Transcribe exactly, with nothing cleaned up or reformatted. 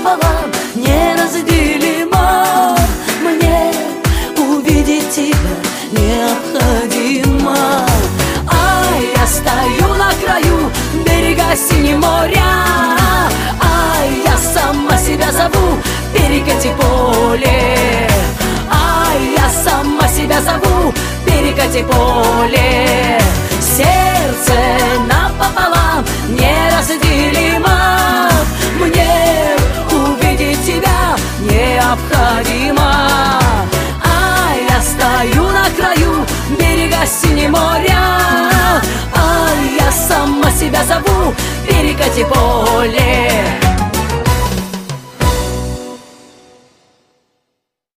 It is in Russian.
напополам неразделимо. Мне увидеть тебя необходимо. Ай, я стою на краю берега синего моря. Ай, я сама себя зову, перекати поле. Ай, я сама себя зову, перекати поле. Сердце напополам неразделимо. Мне увидеть тебя необходимо. Ай, я стою на краю берега синего моря. Ай, я сама себя зову, перекати поле.